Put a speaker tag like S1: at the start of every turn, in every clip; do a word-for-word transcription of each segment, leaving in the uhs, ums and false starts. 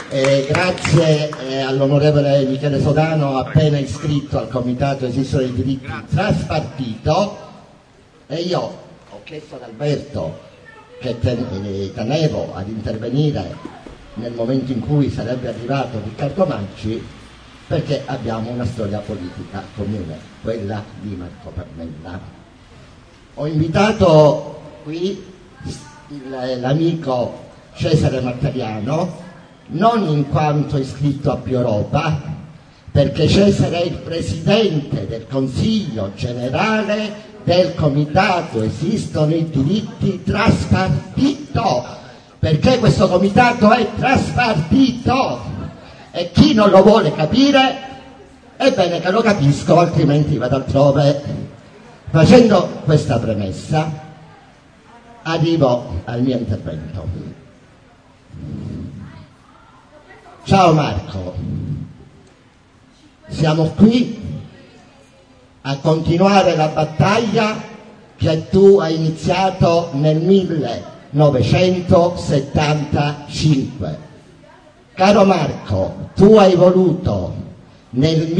S1: Eh, grazie eh, all'onorevole Michele Sodano, appena iscritto al Comitato Esistono i diritti traspartito, e io ho chiesto ad Alberto, che ten- eh, tenevo ad intervenire nel momento in cui sarebbe arrivato Riccardo Maggi, perché abbiamo una storia politica comune, quella di Marco Pannella. Ho invitato qui il, l'amico Cesare Martariano, non in quanto iscritto a Più Europa, perché Cesare è il presidente del Consiglio generale del Comitato Esistono i diritti traspartito, perché questo comitato è traspartito e chi non lo vuole capire è bene che lo capisco, altrimenti vado altrove. Facendo questa premessa arrivo al mio intervento. Ciao Marco, siamo qui a continuare la battaglia che tu hai iniziato nel millenovecentosettantacinque. Caro Marco, tu hai voluto nel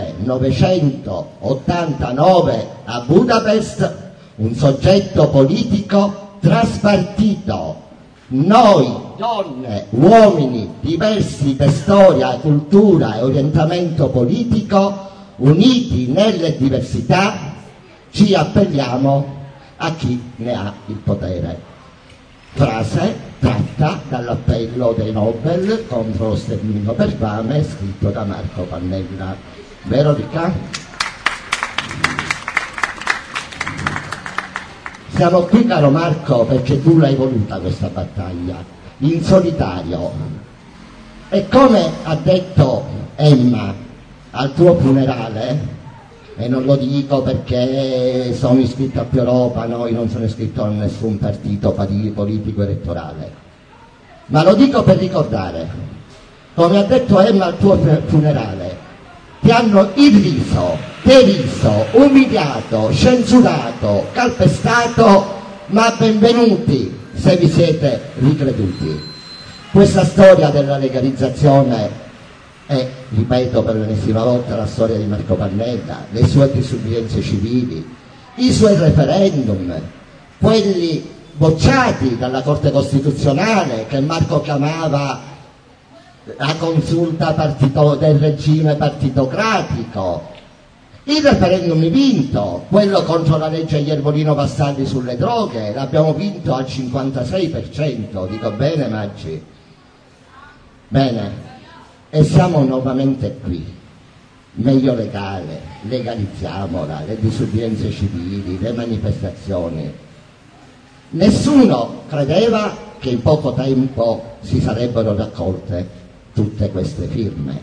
S1: millenovecentottantanove a Budapest un soggetto politico traspartito. Noi, donne, uomini diversi per storia, cultura e orientamento politico, uniti nelle diversità, ci appelliamo a chi ne ha il potere. Frase tratta dall'appello dei Nobel contro lo sterminio per fame, scritto da Marco Pannella. Vero Ricca? Siamo qui, caro Marco, perché tu l'hai voluta questa battaglia, in solitario. E come ha detto Emma al tuo funerale, e non lo dico perché sono iscritto a Più Europa, no, io non sono iscritto a nessun partito politico elettorale, ma lo dico per ricordare, come ha detto Emma al tuo funerale, ti hanno irriso, deriso, umiliato, censurato, calpestato, ma benvenuti se vi siete ricreduti. Questa storia della legalizzazione è, ripeto per l'ennesima volta, la storia di Marco Pannella, le sue disobbedienze civili, i suoi referendum, quelli bocciati dalla Corte Costituzionale che Marco chiamava la consulta partito, del regime partitocratico, il referendum vinto, quello contro la legge Iervolino Vassalli sulle droghe, l'abbiamo vinto al cinquantasei per cento, dico bene Maggi? Bene, e siamo nuovamente qui, meglio legale, legalizziamola, le disobbedienze civili, le manifestazioni. Nessuno credeva che in poco tempo si sarebbero raccolte tutte queste firme.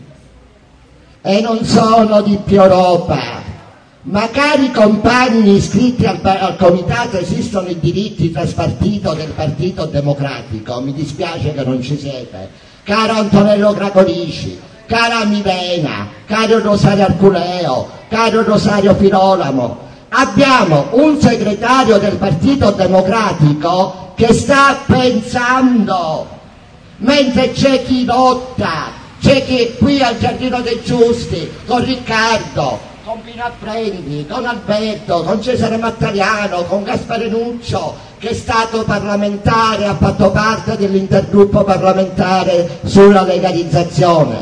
S1: E non sono di Più Europa, ma cari compagni iscritti al, al Comitato Esistono i diritti traspartito del Partito Democratico, mi dispiace che non ci siete, caro Antonello Gracolici, cara Milena, caro Rosario Arculeo, caro Rosario Filolamo, abbiamo un segretario del Partito Democratico che sta pensando, mentre c'è chi lotta, c'è chi qui al Giardino dei Giusti, con Riccardo, con Pino Apprendi, con Alberto, con Cesare Mattariano, con Gasparenuccio, che è stato parlamentare, ha fatto parte dell'intergruppo parlamentare sulla legalizzazione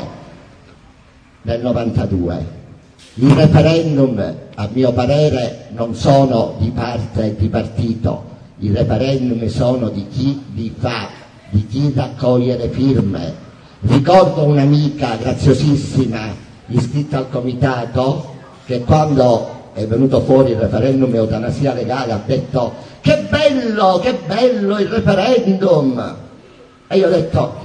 S1: nel novantadue. I referendum, a mio parere, non sono di parte e di partito, i referendum sono di chi li fa, di chi raccoglie le firme. Ricordo un'amica graziosissima iscritta al comitato che quando è venuto fuori il referendum e eutanasia legale ha detto che bello, che bello il referendum, e io ho detto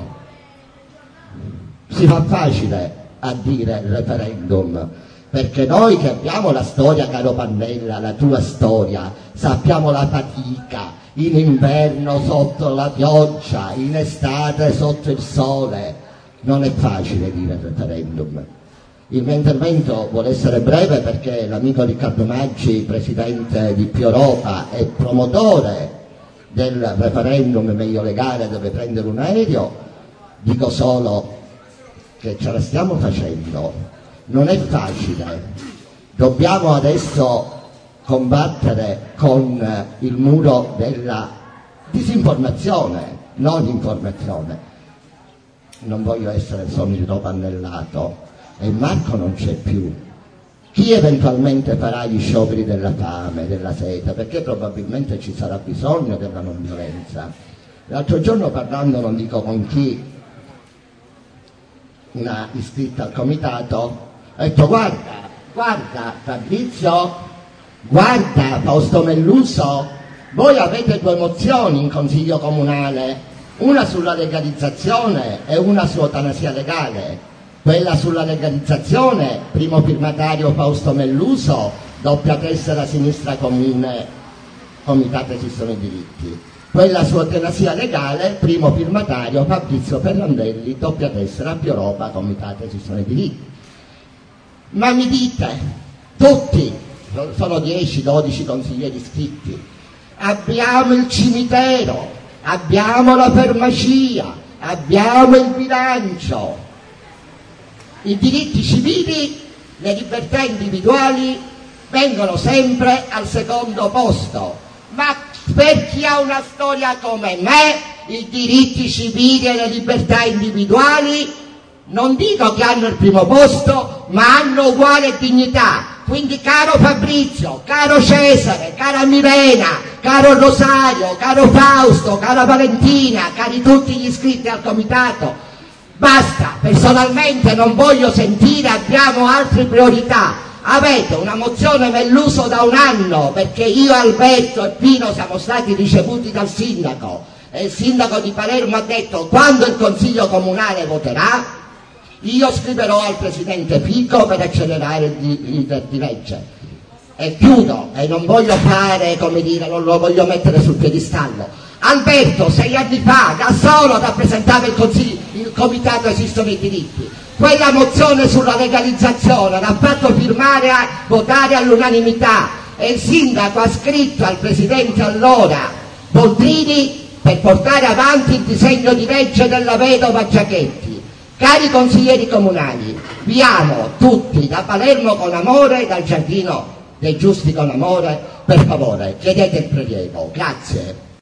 S1: si fa facile a dire referendum, perché noi che abbiamo la storia, caro Pannella, la tua storia, sappiamo la fatica in inverno sotto la pioggia, in estate sotto il sole. Non è facile dire referendum. Il mio intervento vuole essere breve perché l'amico Riccardo Maggi, presidente di Più Europa e promotore del referendum meglio legale dove prendere un aereo, dico solo che ce la stiamo facendo, non è facile. Dobbiamo adesso combattere con il muro della disinformazione, non informazione. Non voglio essere solito pannellato, e Marco non c'è più. Chi eventualmente farà gli scioperi della fame, della sete, perché probabilmente ci sarà bisogno della non violenza. L'altro giorno, parlando, non dico con chi, una iscritta al comitato ha detto: guarda, guarda Fabrizio, guarda Fausto Melluso, voi avete due mozioni in consiglio comunale, una sulla legalizzazione e una su eutanasia legale. Quella sulla legalizzazione, primo firmatario Fausto Melluso, doppia tessera Sinistra Comune, Comitato Esistono i Diritti. Quella su eutanasia legale, primo firmatario Fabrizio Ferrandelli, doppia tessera Più Europa, Comitato Esistono i Diritti. Ma mi dite, tutti, sono dieci dodici consiglieri iscritti, abbiamo il cimitero, abbiamo la farmacia, abbiamo il bilancio, i diritti civili, le libertà individuali vengono sempre al secondo posto. Ma per chi ha una storia come me, i diritti civili e le libertà individuali non dico che hanno il primo posto, ma hanno uguale dignità. Quindi, caro Fabrizio, caro Cesare, cara Milena, caro Rosario, caro Fausto, cara Valentina, cari tutti gli iscritti al comitato, basta, personalmente non voglio sentire abbiamo altre priorità. Avete una mozione Melluso da un anno, perché io, Alberto e Pino siamo stati ricevuti dal sindaco, e il sindaco di Palermo ha detto: quando il consiglio comunale voterà, io scriverò al presidente Fico per accelerare il di legge. E chiudo, e non voglio fare, come dire, non lo voglio mettere sul piedistallo. Alberto sei anni fa da solo rappresentava il, consiglio, il comitato Esistono i Diritti. Quella mozione sulla legalizzazione l'ha fatto firmare a votare all'unanimità, e il sindaco ha scritto al presidente allora Boldrini per portare avanti il disegno di legge della vedova Giachetti. Cari consiglieri comunali, vi amo tutti, da Palermo con amore, dal Giardino dei Giusti con amore. Per favore, chiedete il prelievo. Grazie.